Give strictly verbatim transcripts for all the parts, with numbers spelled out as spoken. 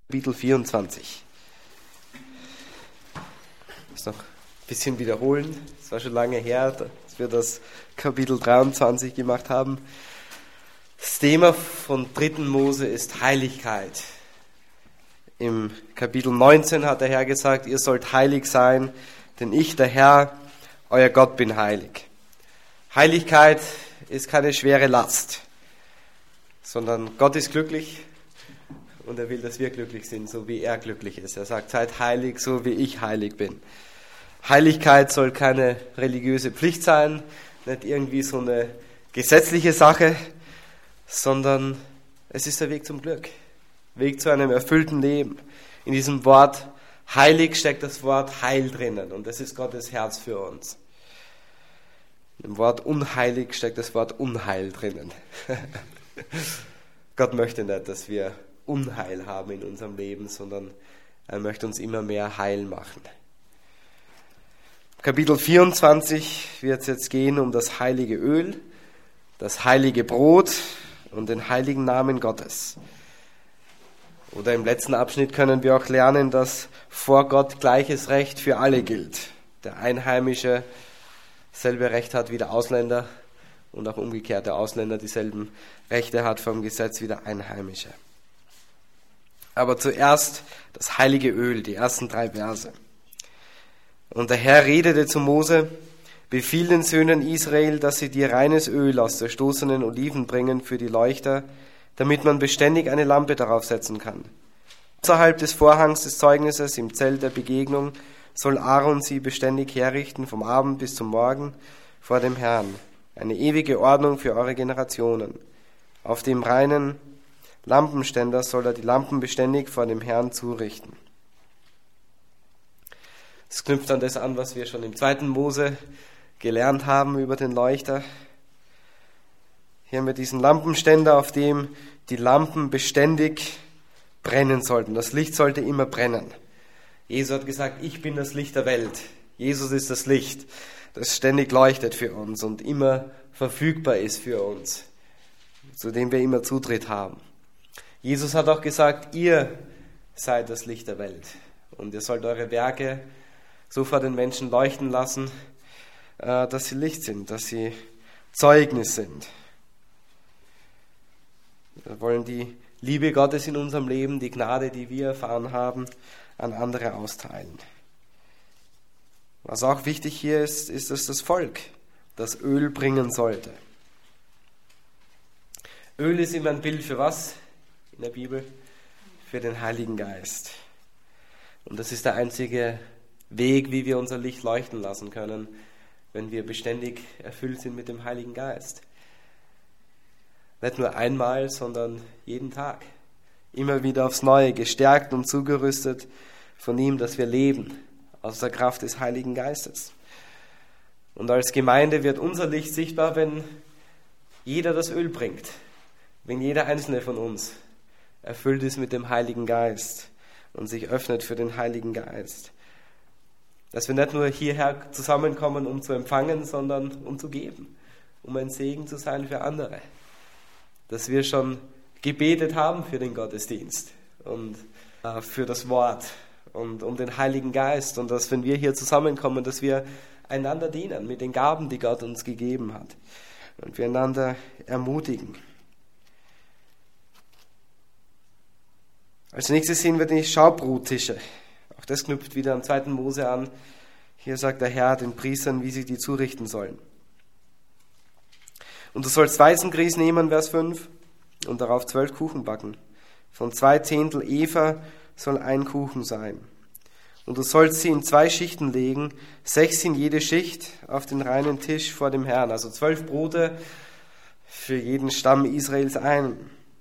Kapitel vierundzwanzig. Ich muss noch ein bisschen wiederholen. Es war schon lange her, dass wir das Kapitel dreiundzwanzig gemacht haben. Das Thema von dritten Mose ist Heiligkeit. Im Kapitel neunzehn hat der Herr gesagt, ihr sollt heilig sein, denn ich, der Herr, euer Gott, bin heilig. Heiligkeit ist keine schwere Last, sondern Gott ist glücklich. Und er will, dass wir glücklich sind, so wie er glücklich ist. Er sagt, seid heilig, so wie ich heilig bin. Heiligkeit soll keine religiöse Pflicht sein, nicht irgendwie so eine gesetzliche Sache, sondern es ist der Weg zum Glück. Weg zu einem erfüllten Leben. In diesem Wort heilig steckt das Wort Heil drinnen. Und das ist Gottes Herz für uns. Im Wort unheilig steckt das Wort Unheil drinnen. Gott möchte nicht, dass wir Unheil haben in unserem Leben, sondern er möchte uns immer mehr heil machen. Kapitel vierundzwanzig wird es jetzt gehen um das heilige Öl, das heilige Brot und den heiligen Namen Gottes. Oder im letzten Abschnitt können wir auch lernen, dass vor Gott gleiches Recht für alle gilt. Der Einheimische dasselbe Recht hat wie der Ausländer und auch umgekehrt der Ausländer dieselben Rechte hat vom Gesetz wie der Einheimische. Aber zuerst das heilige Öl, die ersten drei Verse. Und der Herr redete zu Mose, befiehl den Söhnen Israel, dass sie dir reines Öl aus zerstoßenen Oliven bringen für die Leuchter, damit man beständig eine Lampe darauf setzen kann. Außerhalb des Vorhangs des Zeugnisses im Zelt der Begegnung soll Aaron sie beständig herrichten, vom Abend bis zum Morgen vor dem Herrn. Eine ewige Ordnung für eure Generationen. Auf dem reinen Lampenständer soll er die Lampen beständig vor dem Herrn zurichten. Das knüpft an das an, was wir schon im zweiten Mose gelernt haben über den Leuchter. Hier haben wir diesen Lampenständer, auf dem die Lampen beständig brennen sollten. Das Licht sollte immer brennen. Jesus hat gesagt, ich bin das Licht der Welt. Jesus ist das Licht, das ständig leuchtet für uns und immer verfügbar ist für uns, zu dem wir immer Zutritt haben. Jesus hat auch gesagt, ihr seid das Licht der Welt und ihr sollt eure Werke so vor den Menschen leuchten lassen, dass sie Licht sind, dass sie Zeugnis sind. Wir wollen die Liebe Gottes in unserem Leben, die Gnade, die wir erfahren haben, an andere austeilen. Was auch wichtig hier ist, ist, dass das Volk das Öl bringen sollte. Öl ist immer ein Bild für was? In der Bibel, für den Heiligen Geist. Und das ist der einzige Weg, wie wir unser Licht leuchten lassen können, wenn wir beständig erfüllt sind mit dem Heiligen Geist. Nicht nur einmal, sondern jeden Tag. Immer wieder aufs Neue, gestärkt und zugerüstet von ihm, dass wir leben, aus der Kraft des Heiligen Geistes. Und als Gemeinde wird unser Licht sichtbar, wenn jeder das Öl bringt, wenn jeder einzelne von uns erfüllt ist mit dem Heiligen Geist und sich öffnet für den Heiligen Geist. Dass wir nicht nur hierher zusammenkommen, um zu empfangen, sondern um zu geben, um ein Segen zu sein für andere. Dass wir schon gebetet haben für den Gottesdienst und äh, für das Wort und um den Heiligen Geist und dass, wenn wir hier zusammenkommen, dass wir einander dienen mit den Gaben, die Gott uns gegeben hat und wir einander ermutigen. Als nächstes sehen wir die Schaubrottische. Auch das knüpft wieder am zweiten Mose an. Hier sagt der Herr den Priestern, wie sie die zurichten sollen. Und du sollst Weizengrieß nehmen, Vers fünf, und darauf zwölf Kuchen backen. Von zwei Zehntel Efa soll ein Kuchen sein. Und du sollst sie in zwei Schichten legen, sechs in jede Schicht, auf den reinen Tisch vor dem Herrn. Also zwölf Brote für jeden Stamm Israels ein.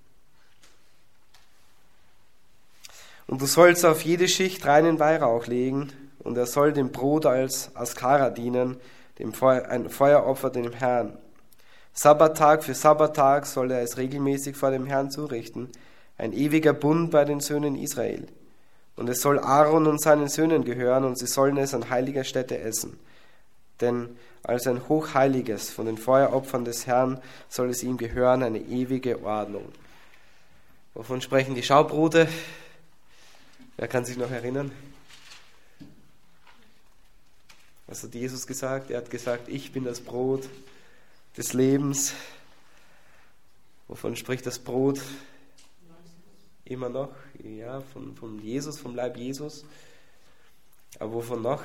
Und du sollst auf jede Schicht reinen Weihrauch legen, und er soll dem Brot als Askara dienen, dem Feuer, ein Feueropfer dem Herrn. Sabbattag für Sabbattag soll er es regelmäßig vor dem Herrn zurichten, ein ewiger Bund bei den Söhnen Israel. Und es soll Aaron und seinen Söhnen gehören, und sie sollen es an heiliger Stätte essen. Denn als ein hochheiliges von den Feueropfern des Herrn soll es ihm gehören, eine ewige Ordnung. Wovon sprechen die Schaubrote? Wer kann sich noch erinnern? Was hat Jesus gesagt? Er hat gesagt, ich bin das Brot des Lebens. Wovon spricht das Brot? Immer noch? Ja, von, von Jesus, vom Leib Jesus. Aber wovon noch?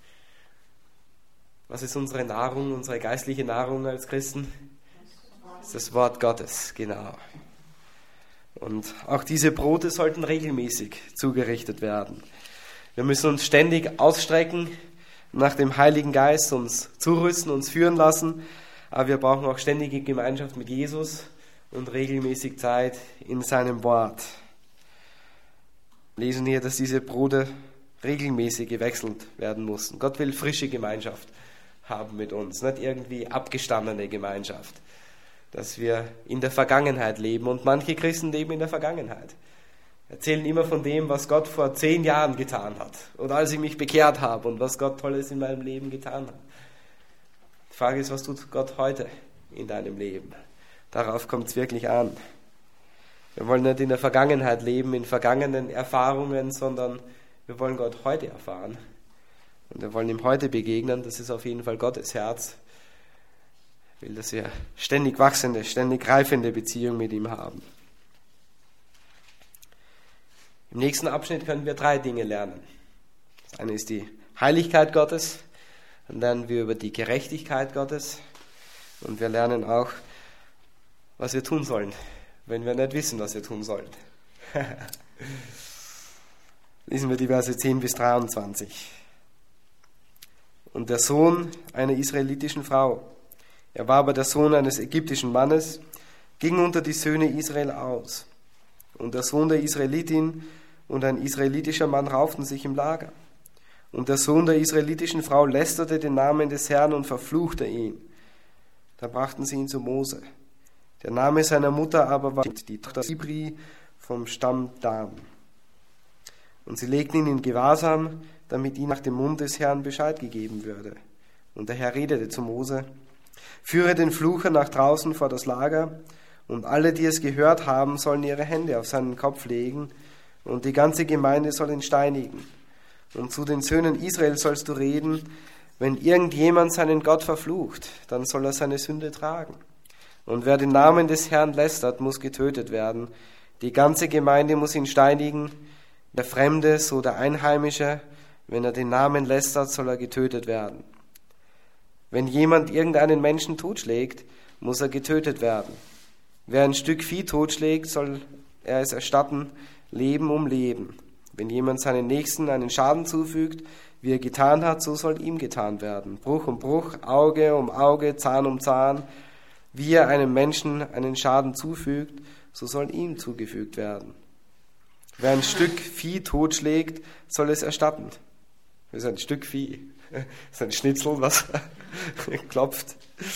Was ist unsere Nahrung, unsere geistliche Nahrung als Christen? Das ist das Wort Gottes, genau. Und auch diese Brote sollten regelmäßig zugerichtet werden. Wir müssen uns ständig ausstrecken nach dem Heiligen Geist, uns zurüsten, uns führen lassen. Aber wir brauchen auch ständige Gemeinschaft mit Jesus und regelmäßig Zeit in seinem Wort. Wir lesen hier, dass diese Brote regelmäßig gewechselt werden mussten. Gott will frische Gemeinschaft haben mit uns, nicht irgendwie abgestandene Gemeinschaft, dass wir in der Vergangenheit leben. Und manche Christen leben in der Vergangenheit. Erzählen immer von dem, was Gott vor zehn Jahren getan hat oder als ich mich bekehrt habe und was Gott Tolles in meinem Leben getan hat. Die Frage ist, was tut Gott heute in deinem Leben? Darauf kommt es wirklich an. Wir wollen nicht in der Vergangenheit leben, in vergangenen Erfahrungen, sondern wir wollen Gott heute erfahren. Und wir wollen ihm heute begegnen. Das ist auf jeden Fall Gottes Herz. Er will, dass wir ständig wachsende, ständig reifende Beziehung mit ihm haben. Im nächsten Abschnitt können wir drei Dinge lernen. Das eine ist die Heiligkeit Gottes, dann lernen wir über die Gerechtigkeit Gottes und wir lernen auch, was wir tun sollen, wenn wir nicht wissen, was wir tun sollen. Lesen wir die Verse zehn bis dreiundzwanzig. Und der Sohn einer israelitischen Frau, er war aber der Sohn eines ägyptischen Mannes, ging unter die Söhne Israel aus. Und der Sohn der Israelitin und ein israelitischer Mann rauften sich im Lager. Und der Sohn der israelitischen Frau lästerte den Namen des Herrn und verfluchte ihn. Da brachten sie ihn zu Mose. Der Name seiner Mutter aber war die Tochter Sibri vom Stamm Dan. Und sie legten ihn in Gewahrsam, damit ihm nach dem Mund des Herrn Bescheid gegeben würde. Und der Herr redete zu Mose: Führe den Flucher nach draußen vor das Lager, und alle, die es gehört haben, sollen ihre Hände auf seinen Kopf legen, und die ganze Gemeinde soll ihn steinigen. Und zu den Söhnen Israel sollst du reden: Wenn irgendjemand seinen Gott verflucht, dann soll er seine Sünde tragen. Und wer den Namen des Herrn lästert, muss getötet werden. Die ganze Gemeinde muss ihn steinigen. Der Fremde, so der Einheimische, wenn er den Namen lästert, soll er getötet werden. Wenn jemand irgendeinen Menschen totschlägt, muss er getötet werden. Wer ein Stück Vieh totschlägt, soll er es erstatten, Leben um Leben. Wenn jemand seinen Nächsten einen Schaden zufügt, wie er getan hat, so soll ihm getan werden. Bruch um Bruch, Auge um Auge, Zahn um Zahn. Wie er einem Menschen einen Schaden zufügt, so soll ihm zugefügt werden. Wer ein Stück Vieh totschlägt, soll es erstatten. Das ist ein Stück Vieh. Das ist ein Schnitzel, was klopft.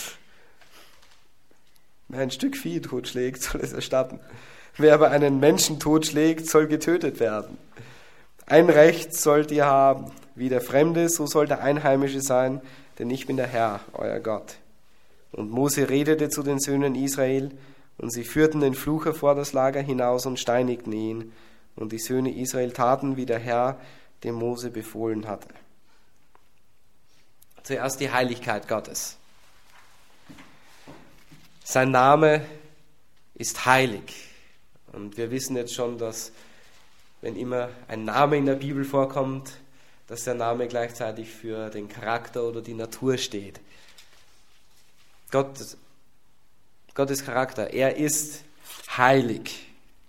Wer ein Stück Vieh totschlägt, soll es erstatten. Wer aber einen Menschen totschlägt, soll getötet werden. Ein Recht sollt ihr haben, wie der Fremde, so soll der Einheimische sein, denn ich bin der Herr, euer Gott. Und Mose redete zu den Söhnen Israel, und sie führten den Flucher vor das Lager hinaus und steinigten ihn. Und die Söhne Israel taten, wie der Herr dem Mose befohlen hatte. Zuerst die Heiligkeit Gottes. Sein Name ist heilig. Und wir wissen jetzt schon, dass wenn immer ein Name in der Bibel vorkommt, dass der Name gleichzeitig für den Charakter oder die Natur steht. Gott, Gottes Charakter, er ist heilig.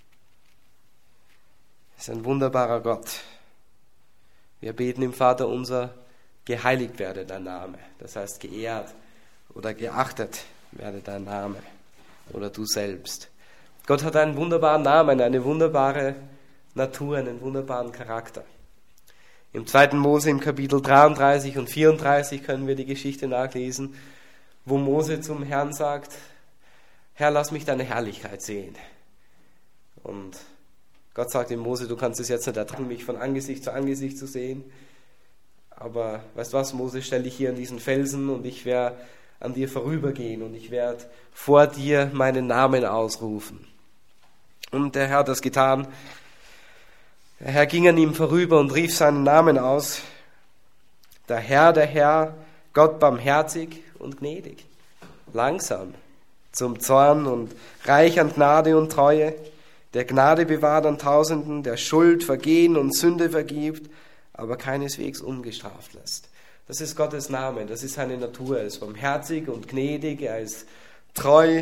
Er ist ein wunderbarer Gott. Wir beten im Vater unser: Geheiligt werde dein Name. Das heißt, geehrt oder geachtet werde dein Name oder du selbst. Gott hat einen wunderbaren Namen, eine wunderbare Natur, einen wunderbaren Charakter. Im zweiten Mose im Kapitel dreiunddreißig und vierunddreißig können wir die Geschichte nachlesen, wo Mose zum Herrn sagt: Herr, lass mich deine Herrlichkeit sehen. Und Gott sagt dem Mose: Du kannst es jetzt nicht ertragen, mich von Angesicht zu Angesicht zu sehen. Aber weißt du was, Mose, stell dich hier an diesen Felsen und ich werde an dir vorübergehen und ich werde vor dir meinen Namen ausrufen. Und der Herr hat das getan. Der Herr ging an ihm vorüber und rief seinen Namen aus. Der Herr, der Herr, Gott barmherzig und gnädig, langsam zum Zorn und reich an Gnade und Treue, der Gnade bewahrt an Tausenden, der Schuld, Vergehen und Sünde vergibt, aber keineswegs ungestraft lässt. Das ist Gottes Name, das ist seine Natur. Er ist barmherzig und gnädig, er ist treu.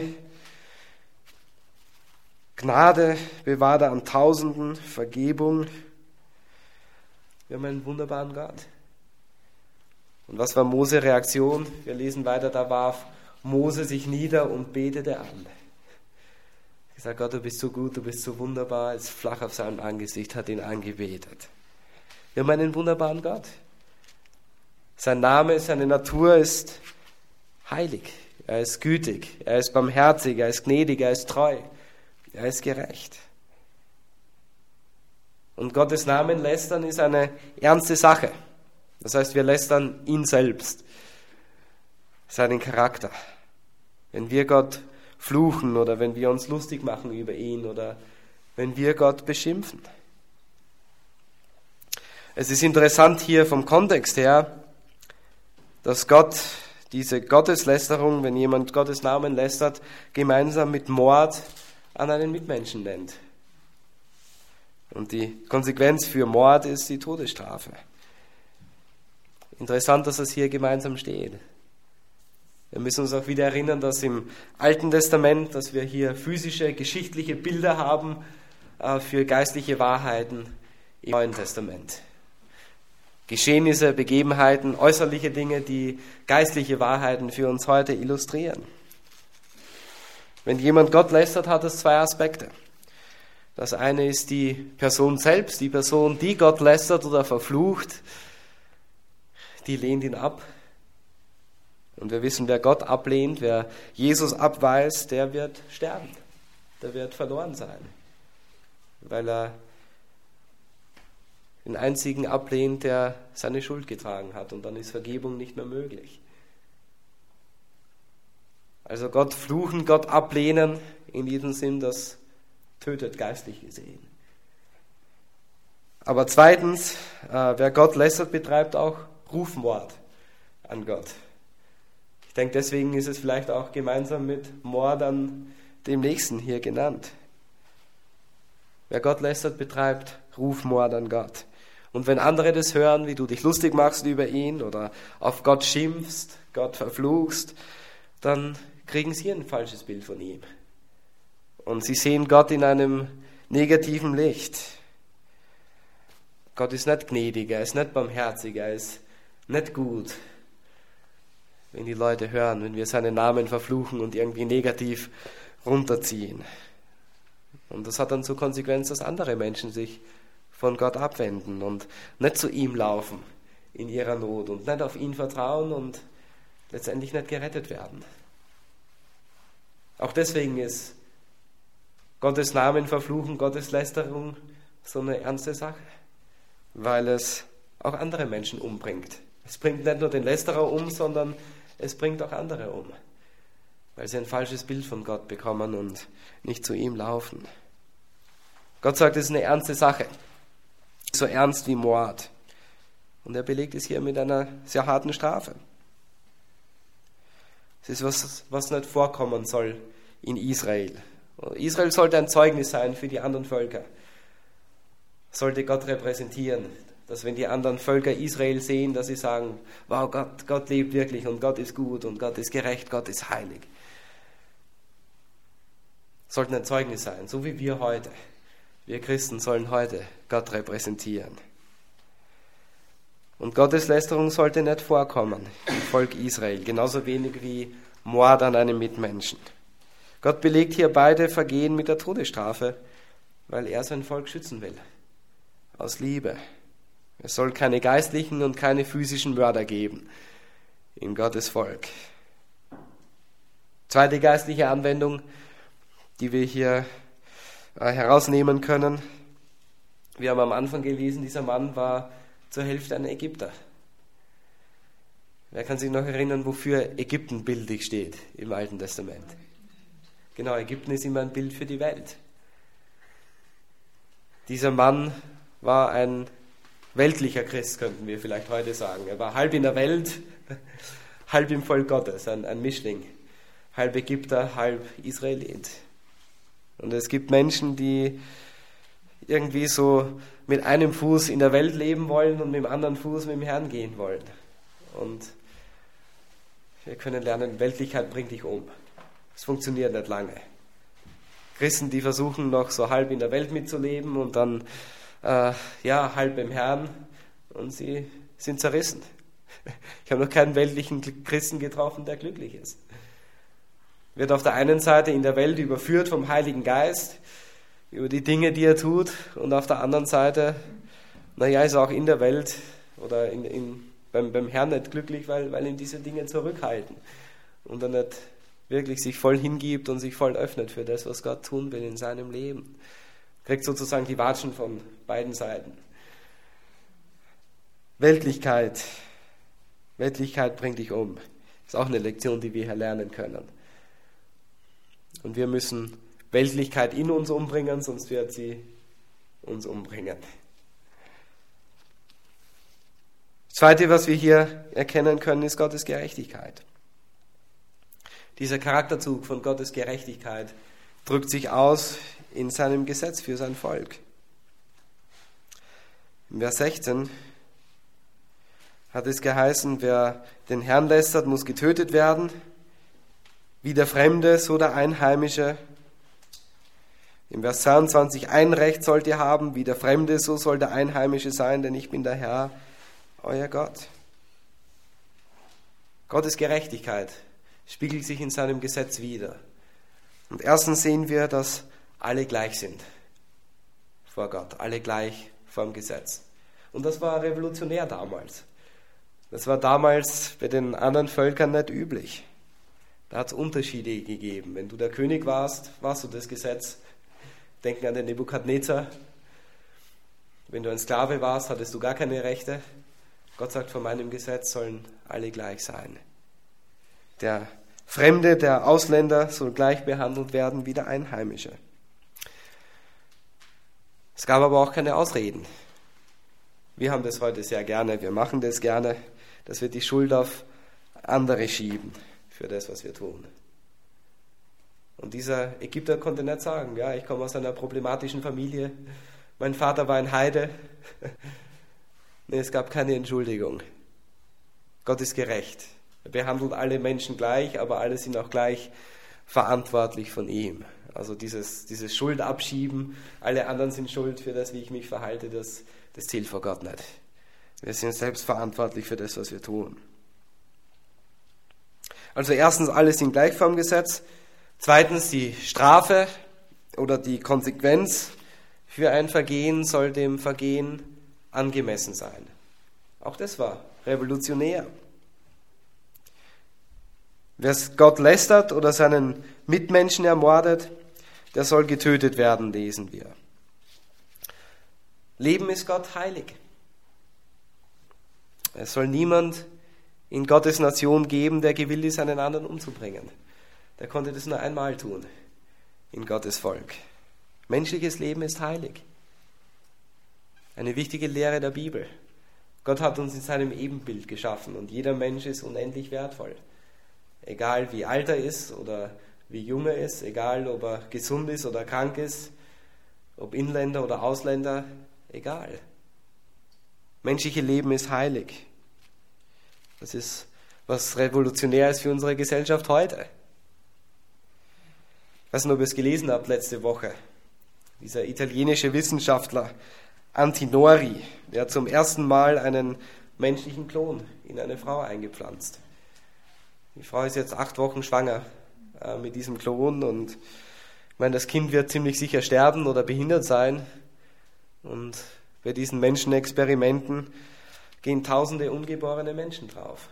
Gnade bewahrt er an Tausenden, Vergebung. Wir haben einen wunderbaren Gott. Und was war Mose' Reaktion? Wir lesen weiter, da warf Mose sich nieder und betete an. Er sagt, Gott, du bist so gut, du bist so wunderbar, ist flach auf seinem Angesicht, hat ihn angebetet. Wir haben einen wunderbaren Gott. Sein Name, seine Natur ist heilig. Er ist gütig, er ist barmherzig, er ist gnädig, er ist treu. Er ist gerecht. Und Gottes Namen lästern ist eine ernste Sache. Das heißt, wir lästern ihn selbst, seinen Charakter. Wenn wir Gott fluchen oder wenn wir uns lustig machen über ihn oder wenn wir Gott beschimpfen. Es ist interessant hier vom Kontext her, dass Gott diese Gotteslästerung, wenn jemand Gottes Namen lästert, gemeinsam mit Mord an einen Mitmenschen nennt. Und die Konsequenz für Mord ist die Todesstrafe. Interessant, dass es hier gemeinsam steht. Wir müssen uns auch wieder erinnern, dass im Alten Testament, dass wir hier physische, geschichtliche Bilder haben äh, für geistliche Wahrheiten im Neuen Testament. Geschehnisse, Begebenheiten, äußerliche Dinge, die geistliche Wahrheiten für uns heute illustrieren. Wenn jemand Gott lästert, hat es zwei Aspekte. Das eine ist die Person selbst, die Person, die Gott lästert oder verflucht, die lehnt ihn ab. Und wir wissen, wer Gott ablehnt, wer Jesus abweist, der wird sterben, der wird verloren sein, weil er den einzigen ablehnt, der seine Schuld getragen hat, und dann ist Vergebung nicht mehr möglich. Also Gott fluchen, Gott ablehnen, in diesem Sinn, das tötet geistlich gesehen. Aber zweitens, äh, wer Gott lästert, betreibt auch Rufmord an Gott. Ich denke, deswegen ist es vielleicht auch gemeinsam mit Mord an dem Nächsten hier genannt. Wer Gott lästert, betreibt Rufmord an Gott. Und wenn andere das hören, wie du dich lustig machst über ihn oder auf Gott schimpfst, Gott verfluchst, dann kriegen sie ein falsches Bild von ihm. Und sie sehen Gott in einem negativen Licht. Gott ist nicht gnädig, er ist nicht barmherzig, er ist nicht gut. Wenn die Leute hören, wenn wir seinen Namen verfluchen und irgendwie negativ runterziehen. Und das hat dann zur Konsequenz, dass andere Menschen sich von Gott abwenden und nicht zu ihm laufen in ihrer Not und nicht auf ihn vertrauen und letztendlich nicht gerettet werden. Auch deswegen ist Gottes Namen verfluchen, Gottes Lästerung so eine ernste Sache, weil es auch andere Menschen umbringt. Es bringt nicht nur den Lästerer um, sondern es bringt auch andere um, weil sie ein falsches Bild von Gott bekommen und nicht zu ihm laufen. Gott sagt, es ist eine ernste Sache, so ernst wie Mord. Und er belegt es hier mit einer sehr harten Strafe. Es ist was, was nicht vorkommen soll in Israel. Israel sollte ein Zeugnis sein für die anderen Völker. Sollte Gott repräsentieren, dass wenn die anderen Völker Israel sehen, dass sie sagen, wow, Gott, Gott lebt wirklich und Gott ist gut und Gott ist gerecht, Gott ist heilig. Sollten ein Zeugnis sein, so wie wir heute. Wir Christen sollen heute Gott repräsentieren. Und Gotteslästerung sollte nicht vorkommen im Volk Israel, genauso wenig wie Mord an einem Mitmenschen. Gott belegt hier beide Vergehen mit der Todesstrafe, weil er sein Volk schützen will. Aus Liebe. Es soll keine geistlichen und keine physischen Mörder geben in Gottes Volk. Zweite geistliche Anwendung, die wir hier äh, herausnehmen können. Wir haben am Anfang gelesen, dieser Mann war zur Hälfte ein Ägypter. Wer kann sich noch erinnern, wofür Ägypten bildlich steht im Alten Testament? Genau, Ägypten ist immer ein Bild für die Welt. Dieser Mann war ein weltlicher Christ, könnten wir vielleicht heute sagen. Er war halb in der Welt, halb im Volk Gottes, ein, ein Mischling. Halb Ägypter, halb Israelit. Und es gibt Menschen, die irgendwie so mit einem Fuß in der Welt leben wollen und mit dem anderen Fuß mit dem Herrn gehen wollen. Und wir können lernen, Weltlichkeit bringt dich um. Es funktioniert nicht lange. Christen, die versuchen noch so halb in der Welt mitzuleben und dann äh, ja halb im Herrn, und sie sind zerrissen. Ich habe noch keinen weltlichen Christen getroffen, der glücklich ist. Wird auf der einen Seite in der Welt überführt vom Heiligen Geist über die Dinge, die er tut, und auf der anderen Seite, naja, ist er auch in der Welt oder in, in, beim, beim Herrn nicht glücklich, weil, weil ihn diese Dinge zurückhalten und er nicht wirklich sich voll hingibt und sich voll öffnet für das, was Gott tun will in seinem Leben. Kriegt sozusagen die Watschen von beiden Seiten. Weltlichkeit. Weltlichkeit bringt dich um. Ist auch eine Lektion, die wir hier lernen können. Und wir müssen Weltlichkeit in uns umbringen, sonst wird sie uns umbringen. Das Zweite, was wir hier erkennen können, ist Gottes Gerechtigkeit. Dieser Charakterzug von Gottes Gerechtigkeit drückt sich aus in seinem Gesetz für sein Volk. Im Vers sechzehn hat es geheißen, wer den Herrn lästert, muss getötet werden, wie der Fremde, so der Einheimische. Im Vers zweiundzwanzig, ein Recht sollt ihr haben, wie der Fremde, so soll der Einheimische sein, denn ich bin der Herr, euer Gott. Gottes Gerechtigkeit spiegelt sich in seinem Gesetz wider. Und erstens sehen wir, dass alle gleich sind vor Gott, alle gleich vor dem Gesetz. Und das war revolutionär damals. Das war damals bei den anderen Völkern nicht üblich. Da hat es Unterschiede gegeben. Wenn du der König warst, warst du das Gesetz. Denken an den Nebukadnezar. Wenn du ein Sklave warst, hattest du gar keine Rechte. Gott sagt, vor meinem Gesetz sollen alle gleich sein. Der Fremde, der Ausländer soll gleich behandelt werden wie der Einheimische. Es gab aber auch keine Ausreden. Wir haben das heute sehr gerne, wir machen das gerne, dass wir die Schuld auf andere schieben für das, was wir tun. Und dieser Ägypter konnte nicht sagen, ja, ich komme aus einer problematischen Familie, mein Vater war ein Heide. Nee, es gab keine Entschuldigung. Gott ist gerecht. Er behandelt alle Menschen gleich, aber alle sind auch gleich verantwortlich von ihm. Also dieses, dieses Schuldabschieben, alle anderen sind schuld für das, wie ich mich verhalte, das, das zählt vor Gott nicht. Wir sind selbst verantwortlich für das, was wir tun. Also erstens, alle sind gleich vor dem Gesetz. Zweitens, die Strafe oder die Konsequenz für ein Vergehen soll dem Vergehen angemessen sein. Auch das war revolutionär. Wer Gott lästert oder seinen Mitmenschen ermordet, der soll getötet werden, lesen wir. Leben ist Gott heilig. Es soll niemand in Gottes Nation geben, der gewillt ist, einen anderen umzubringen. Der konnte das nur einmal tun in Gottes Volk. Menschliches Leben ist heilig. Eine wichtige Lehre der Bibel. Gott hat uns in seinem Ebenbild geschaffen und jeder Mensch ist unendlich wertvoll. Egal wie alt er ist oder wie jung er ist, egal ob er gesund ist oder krank ist, ob Inländer oder Ausländer, egal. Menschliche Leben ist heilig. Das ist was revolutionär ist für unsere Gesellschaft heute. Ich weiß nicht, ob ihr es gelesen habt letzte Woche. Dieser italienische Wissenschaftler Antinori, der hat zum ersten Mal einen menschlichen Klon in eine Frau eingepflanzt. Die Frau ist jetzt acht Wochen schwanger äh, mit diesem Klon und ich meine, das Kind wird ziemlich sicher sterben oder behindert sein. Und bei diesen Menschenexperimenten gehen tausende ungeborene Menschen drauf.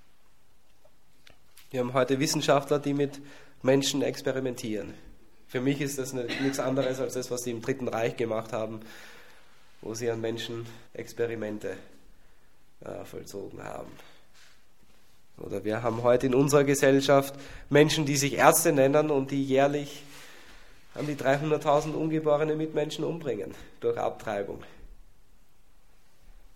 Wir haben heute Wissenschaftler, die mit Menschen experimentieren. Für mich ist das nichts anderes als das, was sie im Dritten Reich gemacht haben, wo sie an Menschen Experimente äh, vollzogen haben. Oder wir haben heute in unserer Gesellschaft Menschen, die sich Ärzte nennen und die jährlich an die dreihunderttausend ungeborene Mitmenschen umbringen durch Abtreibung.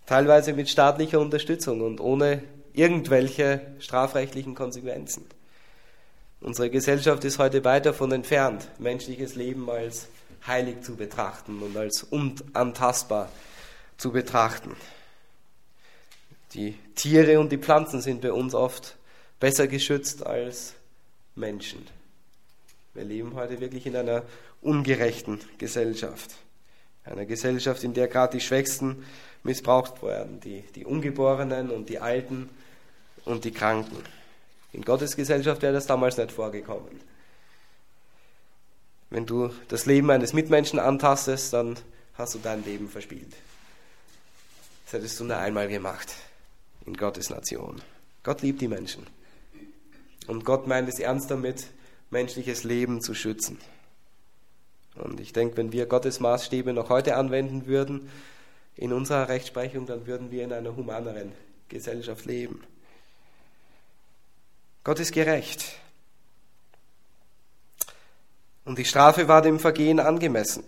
teilweise mit staatlicher Unterstützung und ohne irgendwelche strafrechtlichen Konsequenzen. Unsere Gesellschaft ist heute weit davon entfernt, menschliches Leben als heilig zu betrachten und als unantastbar zu betrachten. Die Tiere und die Pflanzen sind bei uns oft besser geschützt als Menschen. Wir leben heute wirklich in einer ungerechten Gesellschaft. Einer Gesellschaft, in der gerade die Schwächsten missbraucht werden, die, die Ungeborenen und die Alten und die Kranken. In Gottes Gesellschaft wäre das damals nicht vorgekommen. Wenn du das Leben eines Mitmenschen antastest, dann hast du dein Leben verspielt. Das hättest du nur einmal gemacht in Gottes Nation. Gott liebt die Menschen. Und Gott meint es ernst damit, menschliches Leben zu schützen. Und ich denke, wenn wir Gottes Maßstäbe noch heute anwenden würden in unserer Rechtsprechung, dann würden wir in einer humaneren Gesellschaft leben. Gott ist gerecht. Und die Strafe war dem Vergehen angemessen.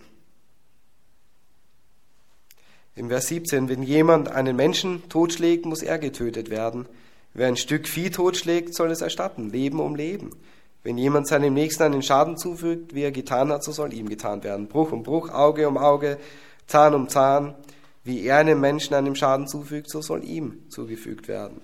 Im Vers siebzehn, wenn jemand einen Menschen totschlägt, muss er getötet werden. Wer ein Stück Vieh totschlägt, soll es erstatten, Leben um Leben. Wenn jemand seinem Nächsten einen Schaden zufügt, wie er getan hat, so soll ihm getan werden. Bruch um Bruch, Auge um Auge, Zahn um Zahn. Wie er einem Menschen einen Schaden zufügt, so soll ihm zugefügt werden.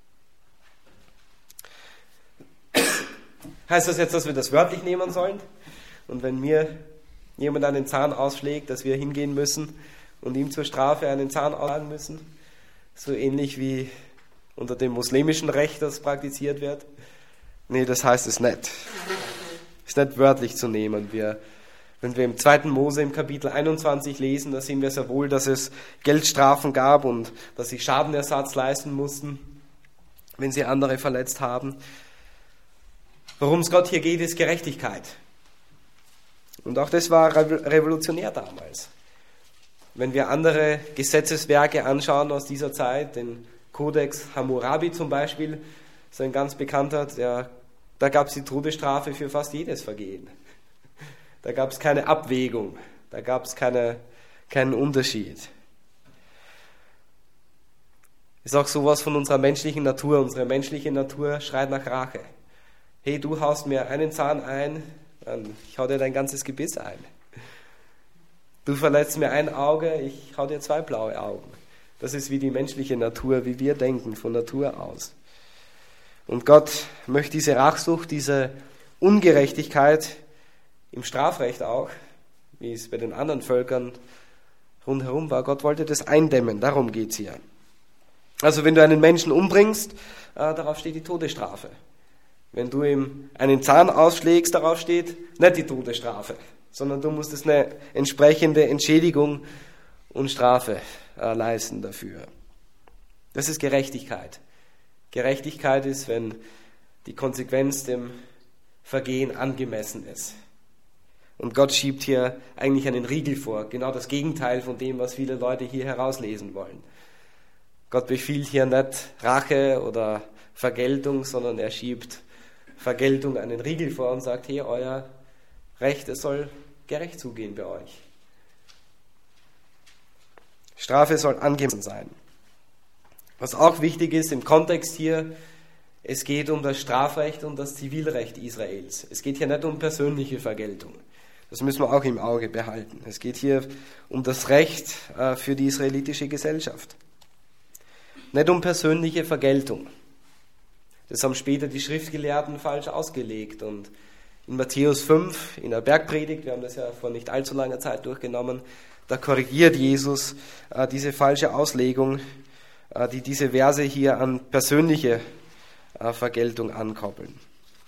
Heißt das jetzt, dass wir das wörtlich nehmen sollen? Und wenn mir jemand einen Zahn ausschlägt, dass wir hingehen müssen und ihm zur Strafe einen Zahn ausschlagen müssen? So ähnlich wie unter dem muslimischen Recht das praktiziert wird? Nee, das heißt es nicht. Ist nicht wörtlich zu nehmen. Wir, wenn wir im zweiten Mose im Kapitel einundzwanzig lesen, da sehen wir sehr wohl, dass es Geldstrafen gab und dass sie Schadenersatz leisten mussten, wenn sie andere verletzt haben. Worum es Gott hier geht, ist Gerechtigkeit. Und auch das war revolutionär damals. Wenn wir andere Gesetzeswerke anschauen aus dieser Zeit, den Kodex Hammurabi zum Beispiel, ist ein ganz bekannter, der, da gab es die Todesstrafe für fast jedes Vergehen. Da gab es keine Abwägung, da gab es keine, keinen Unterschied. Ist auch sowas von unserer menschlichen Natur. Unsere menschliche Natur schreit nach Rache. Hey, du haust mir einen Zahn ein, dann ich hau dir dein ganzes Gebiss ein. Du verletzt mir ein Auge, ich hau dir zwei blaue Augen. Das ist wie die menschliche Natur, wie wir denken, von Natur aus. Und Gott möchte diese Rachsucht, diese Ungerechtigkeit im Strafrecht auch, wie es bei den anderen Völkern rundherum war, Gott wollte das eindämmen, darum geht es hier. Also wenn du einen Menschen umbringst, äh, darauf steht die Todesstrafe. Wenn du ihm einen Zahn ausschlägst, darauf steht nicht die Todesstrafe, sondern du musstest eine entsprechende Entschädigung und Strafe äh, leisten dafür. Das ist Gerechtigkeit. Gerechtigkeit ist, wenn die Konsequenz dem Vergehen angemessen ist. Und Gott schiebt hier eigentlich einen Riegel vor, genau das Gegenteil von dem, was viele Leute hier herauslesen wollen. Gott befiehlt hier nicht Rache oder Vergeltung, sondern er schiebt Vergeltung einen Riegel vor und sagt, hey, euer Recht, es soll gerecht zugehen bei euch. Strafe soll angemessen sein. Was auch wichtig ist im Kontext hier, es geht um das Strafrecht und das Zivilrecht Israels. Es geht hier nicht um persönliche Vergeltung. Das müssen wir auch im Auge behalten. Es geht hier um das Recht für die israelitische Gesellschaft. Nicht um persönliche Vergeltung. Das haben später die Schriftgelehrten falsch ausgelegt. Und in Matthäus fünf, in der Bergpredigt, wir haben das ja vor nicht allzu langer Zeit durchgenommen, da korrigiert Jesus äh, diese falsche Auslegung, äh, die diese Verse hier an persönliche äh, Vergeltung ankoppeln.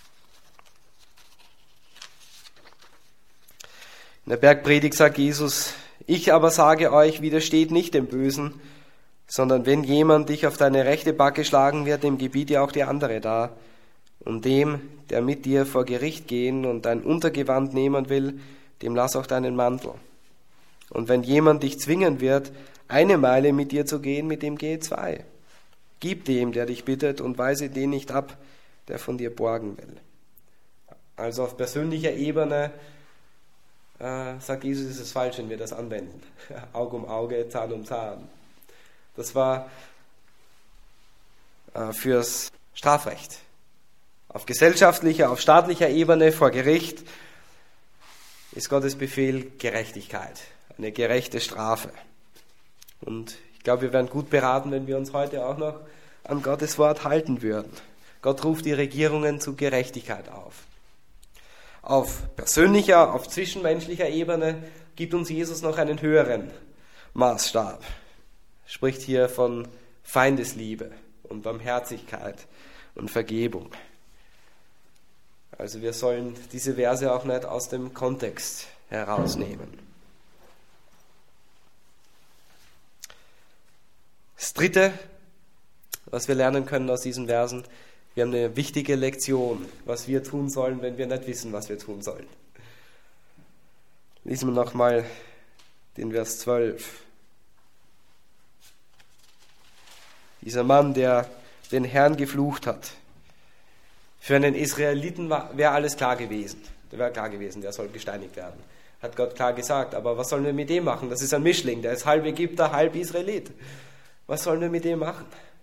In der Bergpredigt sagt Jesus, ich aber sage euch, widersteht nicht dem Bösen, sondern wenn jemand dich auf deine rechte Backe schlagen wird, dem gebiete auch die andere da. Und dem, der mit dir vor Gericht gehen und dein Untergewand nehmen will, dem lass auch deinen Mantel. Und wenn jemand dich zwingen wird, eine Meile mit dir zu gehen, mit dem gehe zwei. Gib dem, der dich bittet, und weise den nicht ab, der von dir borgen will. Also auf persönlicher Ebene äh, sagt Jesus, ist es falsch, wenn wir das anwenden. Auge um Auge, Zahn um Zahn. Das war äh, fürs Strafrecht. Auf gesellschaftlicher, auf staatlicher Ebene, vor Gericht, ist Gottes Befehl Gerechtigkeit, eine gerechte Strafe. Und ich glaube, wir wären gut beraten, wenn wir uns heute auch noch an Gottes Wort halten würden. Gott ruft die Regierungen zu Gerechtigkeit auf. Auf persönlicher, auf zwischenmenschlicher Ebene gibt uns Jesus noch einen höheren Maßstab. Er spricht hier von Feindesliebe und Barmherzigkeit und Vergebung. Also wir sollen diese Verse auch nicht aus dem Kontext herausnehmen. Das Dritte, was wir lernen können aus diesen Versen, wir haben eine wichtige Lektion, was wir tun sollen, wenn wir nicht wissen, was wir tun sollen. Lesen wir nochmal den Vers zwölf. Dieser Mann, der den Herrn geflucht hat. Für einen Israeliten wäre alles klar gewesen. Der wäre klar gewesen, der soll gesteinigt werden. Hat Gott klar gesagt. Aber was sollen wir mit dem machen? Das ist ein Mischling, der ist halb Ägypter, halb Israelit. Was sollen wir mit dem machen?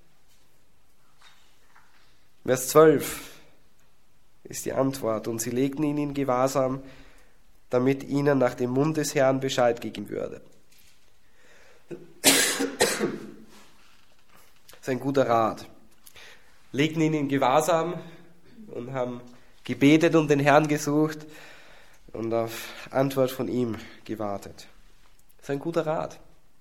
Vers zwölf ist die Antwort. Und sie legten ihn in Gewahrsam, damit ihnen nach dem Mund des Herrn Bescheid gegeben würde. Das ist ein guter Rat. Legten ihn in Gewahrsam und haben gebetet und den Herrn gesucht und auf Antwort von ihm gewartet. Das ist ein guter Rat.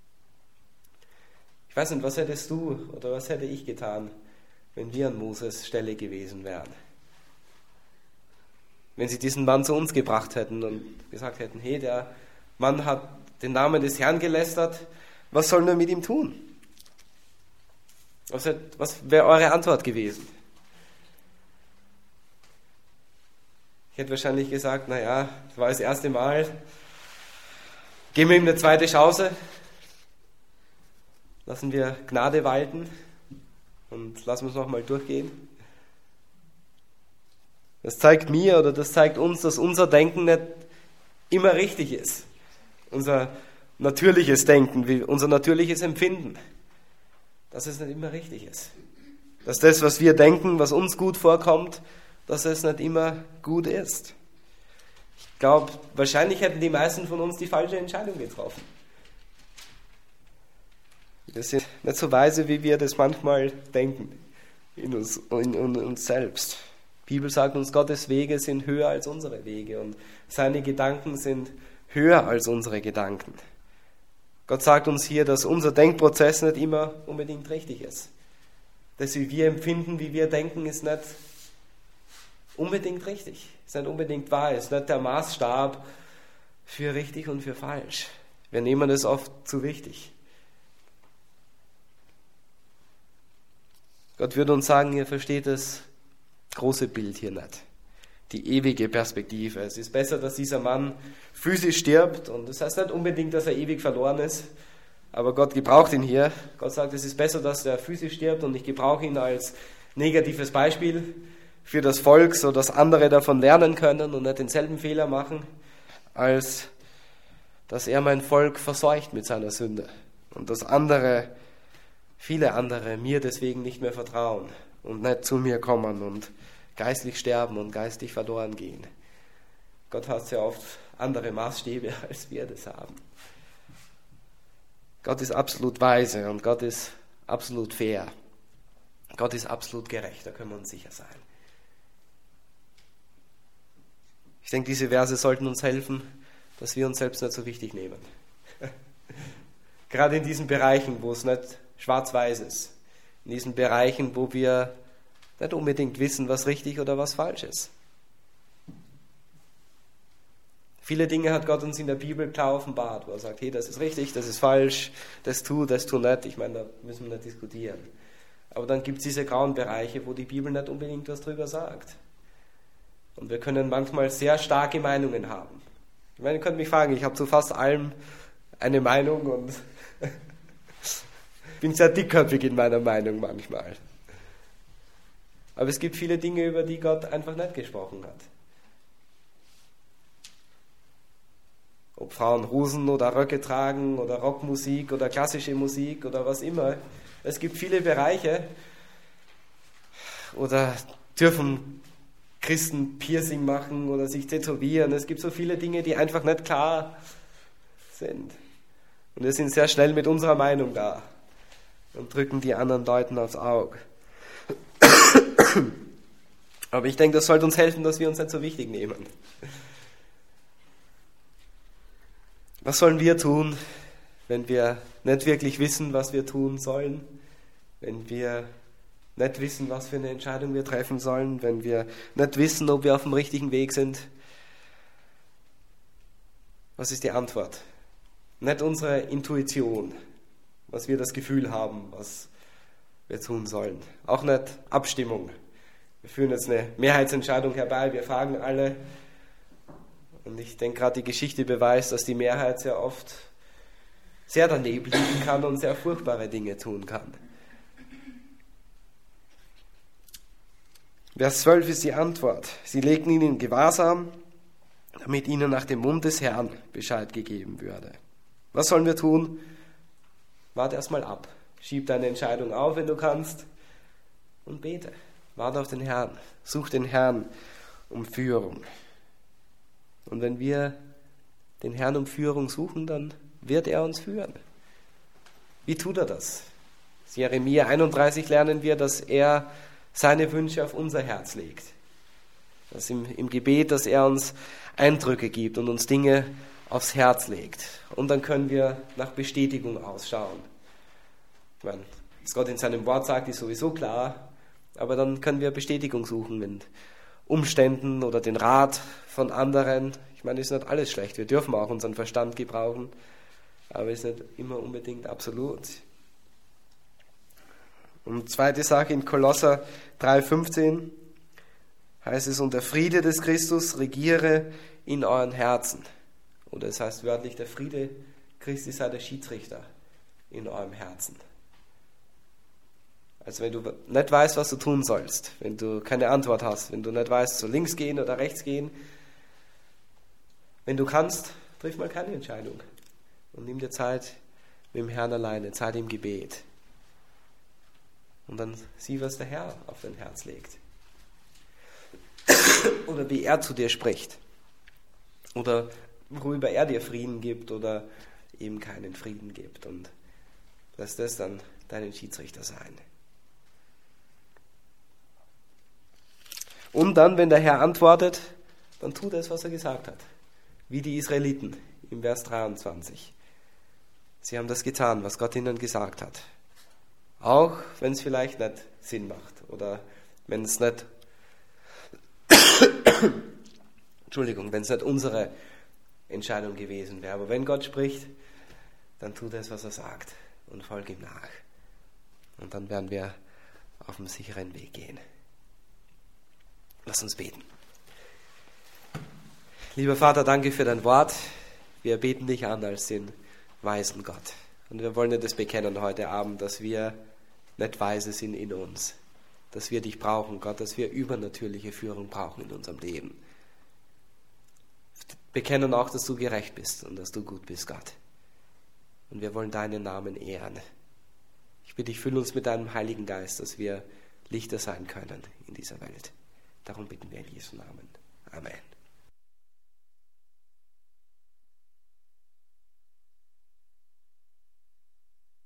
Ich weiß nicht, was hättest du oder was hätte ich getan, wenn wir an Moses Stelle gewesen wären? Wenn sie diesen Mann zu uns gebracht hätten und gesagt hätten, hey, der Mann hat den Namen des Herrn gelästert, was sollen wir mit ihm tun? Was, was wäre eure Antwort gewesen? Ich hätte wahrscheinlich gesagt, naja, das war das erste Mal, geben wir ihm eine zweite Chance, lassen wir Gnade walten und lassen wir es nochmal durchgehen. Das zeigt mir oder das zeigt uns, dass unser Denken nicht immer richtig ist. Unser natürliches Denken, unser natürliches Empfinden, dass es nicht immer richtig ist. Dass das, was wir denken, was uns gut vorkommt, dass es nicht immer gut ist. Ich glaube, wahrscheinlich hätten die meisten von uns die falsche Entscheidung getroffen. Wir sind nicht so weise, wie wir das manchmal denken, in uns, in, in uns selbst. Die Bibel sagt uns, Gottes Wege sind höher als unsere Wege und seine Gedanken sind höher als unsere Gedanken. Gott sagt uns hier, dass unser Denkprozess nicht immer unbedingt richtig ist. Das, wie wir empfinden, wie wir denken, ist nicht unbedingt richtig, ist nicht unbedingt wahr, ist nicht der Maßstab für richtig und für falsch. Wir nehmen es oft zu wichtig. Gott würde uns sagen, ihr versteht das große Bild hier nicht. Die ewige Perspektive. Es ist besser, dass dieser Mann physisch stirbt und das heißt nicht unbedingt, dass er ewig verloren ist, aber Gott gebraucht ihn hier. Gott sagt, es ist besser, dass er physisch stirbt und ich gebrauche ihn als negatives Beispiel für das Volk, so dass andere davon lernen können und nicht denselben Fehler machen, als dass er mein Volk verseucht mit seiner Sünde und dass andere, viele andere mir deswegen nicht mehr vertrauen und nicht zu mir kommen und geistlich sterben und geistlich verloren gehen. Gott hat ja oft andere Maßstäbe, als wir das haben. Gott ist absolut weise und Gott ist absolut fair. Gott ist absolut gerecht, da können wir uns sicher sein. Ich denke, diese Verse sollten uns helfen, dass wir uns selbst nicht so wichtig nehmen. Gerade in diesen Bereichen, wo es nicht schwarz-weiß ist. In diesen Bereichen, wo wir nicht unbedingt wissen, was richtig oder was falsch ist. Viele Dinge hat Gott uns in der Bibel klar offenbart, wo er sagt, hey, das ist richtig, das ist falsch, das tu, das tu nicht. Ich meine, da müssen wir nicht diskutieren. Aber dann gibt es diese grauen Bereiche, wo die Bibel nicht unbedingt was drüber sagt. Und wir können manchmal sehr starke Meinungen haben. Ich meine, ihr könnt mich fragen, ich habe zu fast allem eine Meinung und bin sehr dickköpfig in meiner Meinung manchmal. Aber es gibt viele Dinge, über die Gott einfach nicht gesprochen hat. Ob Frauen Hosen oder Röcke tragen oder Rockmusik oder klassische Musik oder was immer. Es gibt viele Bereiche. Oder dürfen Christen Piercing machen oder sich tätowieren. Es gibt so viele Dinge, die einfach nicht klar sind. Und wir sind sehr schnell mit unserer Meinung da und drücken die anderen Leuten aufs Auge. Aber ich denke, das sollte uns helfen, dass wir uns nicht so wichtig nehmen. Was sollen wir tun, wenn wir nicht wirklich wissen, was wir tun sollen? Wenn wir nicht wissen, was für eine Entscheidung wir treffen sollen? Wenn wir nicht wissen, ob wir auf dem richtigen Weg sind? Was ist die Antwort? Nicht unsere Intuition, was wir das Gefühl haben, was wir tun sollen. Auch nicht Abstimmung. Wir führen jetzt eine Mehrheitsentscheidung herbei, wir fragen alle. Und ich denke, gerade die Geschichte beweist, dass die Mehrheit sehr oft sehr daneben liegen kann und sehr furchtbare Dinge tun kann. Vers zwölf ist die Antwort. Sie legten ihn in Gewahrsam, damit ihnen nach dem Mund des Herrn Bescheid gegeben würde. Was sollen wir tun? Warte erstmal ab. Schieb deine Entscheidung auf, wenn du kannst, und bete. Warte auf den Herrn. Such den Herrn um Führung. Und wenn wir den Herrn um Führung suchen, dann wird er uns führen. Wie tut er das? In Jeremia einunddreißig lernen wir, dass er seine Wünsche auf unser Herz legt. Dass im, im Gebet, dass er uns Eindrücke gibt und uns Dinge aufs Herz legt. Und dann können wir nach Bestätigung ausschauen. Ich meine, was Gott in seinem Wort sagt, ist sowieso klar, aber dann können wir Bestätigung suchen in Umständen oder den Rat von anderen. Ich meine, ist nicht alles schlecht. Wir dürfen auch unseren Verstand gebrauchen, aber ist nicht immer unbedingt absolut. Und zweite Sache in Kolosser drei fünfzehn heißt es, und der Friede des Christus regiere in euren Herzen. Oder es heißt wörtlich, der Friede Christi sei der Schiedsrichter in eurem Herzen. Also wenn du nicht weißt, was du tun sollst, wenn du keine Antwort hast, wenn du nicht weißt, so links gehen oder rechts gehen, wenn du kannst, triff mal keine Entscheidung und nimm dir Zeit mit dem Herrn alleine, Zeit im Gebet. Und dann sieh, was der Herr auf dein Herz legt. Oder wie er zu dir spricht. Oder worüber er dir Frieden gibt oder eben keinen Frieden gibt. Und lass das dann deinen Schiedsrichter sein. Und dann, wenn der Herr antwortet, dann tu das, was er gesagt hat. Wie die Israeliten im Vers dreiundzwanzig. Sie haben das getan, was Gott ihnen gesagt hat. Auch wenn es vielleicht nicht Sinn macht oder wenn es nicht Entschuldigung, wenn es nicht unsere Entscheidung gewesen wäre. Aber wenn Gott spricht, dann tu das, was er sagt und folge ihm nach. Und dann werden wir auf dem sicheren Weg gehen. Lass uns beten. Lieber Vater, danke für dein Wort. Wir beten dich an als den weisen Gott. Und wir wollen dir das bekennen heute Abend, dass wir nicht weise sind in uns. Dass wir dich brauchen, Gott, dass wir übernatürliche Führung brauchen in unserem Leben. Wir bekennen auch, dass du gerecht bist und dass du gut bist, Gott. Und wir wollen deinen Namen ehren. Ich bitte dich, füll uns mit deinem Heiligen Geist, dass wir Lichter sein können in dieser Welt. Darum bitten wir in Jesu Namen. Amen.